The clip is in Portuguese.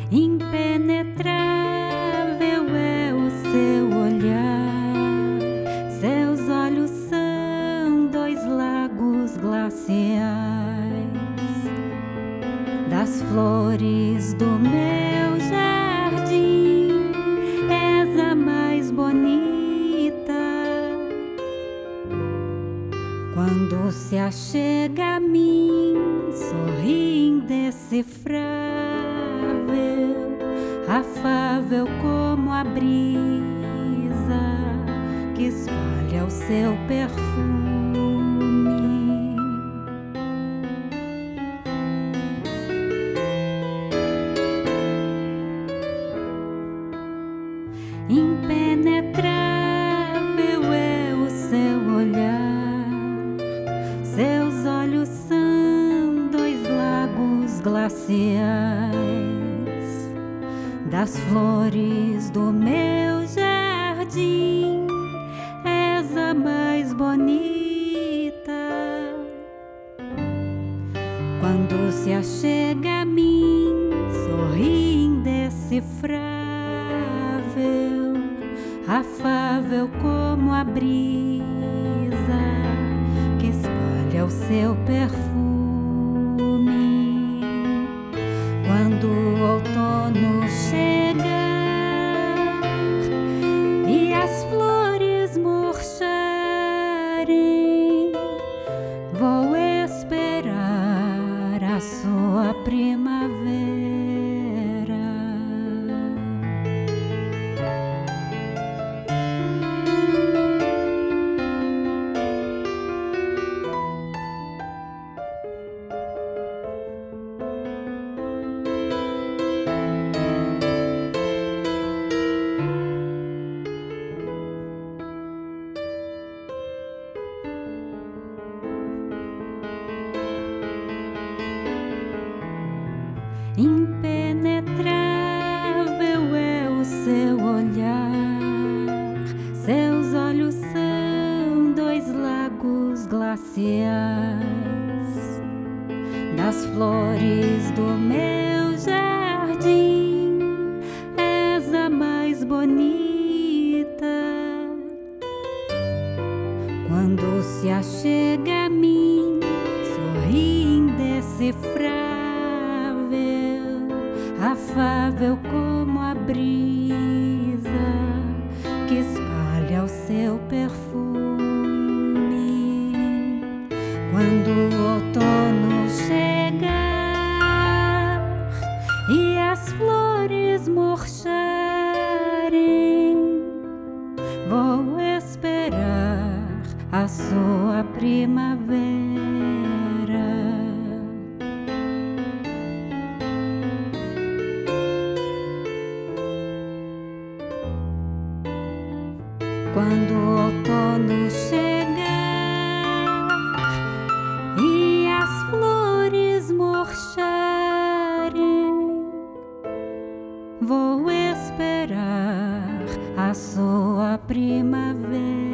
Impenetrável é o seu olhar, seus olhos são dois lagos glaciais. Das flores do meu jardim, és a mais bonita. Quando se achega a mim, sorri indecifrável, afável como a brisa que espalha o seu perfume. Impenetrável é o seu olhar, seus olhos são dois lagos glaciais. Das flores do meu jardim, és a mais bonita. Quando se achega a mim, sorri indecifrável, afável como a brisa que espalha o seu perfume. Quando o outono chegar e as flores murcharem, vou esperar a sua primavera. Impenetrável é o seu olhar, seus olhos são dois lagos glaciais. Das flores do meu jardim, és a mais bonita. Quando se achega a mim, sorri indecifrável, afável como a brisa que espalha o seu perfume. Quando o outono chegar e as flores murcharem, vou esperar a sua primavera. Quando o outono chegar e as flores murcharem, vou esperar a sua primavera.